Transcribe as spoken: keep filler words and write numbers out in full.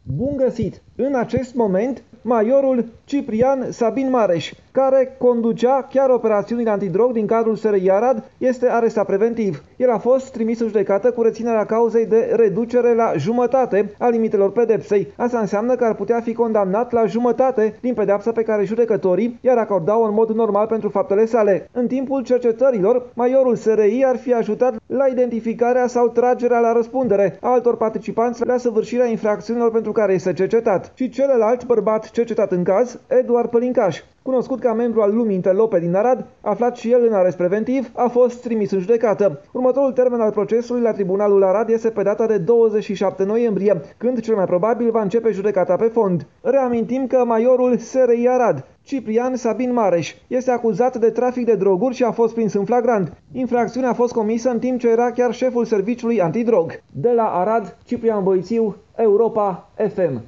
Bun găsit! În acest moment, majorul Ciprian Sabin Mareș, care conducea chiar operațiunile antidrog din cadrul S R I Arad, este arestat preventiv. El a fost trimis în judecată cu reținerea cauzei de reducere la jumătate a limitelor pedepsei. Asta înseamnă că ar putea fi condamnat la jumătate din pedeapsa pe care judecătorii i-ar acorda-o în mod normal pentru faptele sale. În timpul cercetărilor, majorul S R I ar fi ajutat la identificarea sau tragerea la răspundere a altor participanți la săvârșirea infracțiunilor pentru care este cercetat. Și celălalt bărbat cercetat în caz, Eduard Pălincaș, cunoscut ca membru al lumii interlope din Arad, aflat și el în arest preventiv, a fost trimis în judecată. Următorul termen al procesului la Tribunalul Arad este pe data de douăzeci și șapte noiembrie, când cel mai probabil va începe judecata pe fond. Reamintim că majorul S R I Arad, Ciprian Sabin Mareș, este acuzat de trafic de droguri și a fost prins în flagrant. Infracțiunea a fost comisă în timp ce era chiar șeful serviciului antidrog. De la Arad, Ciprian Boițiu, Europa F M.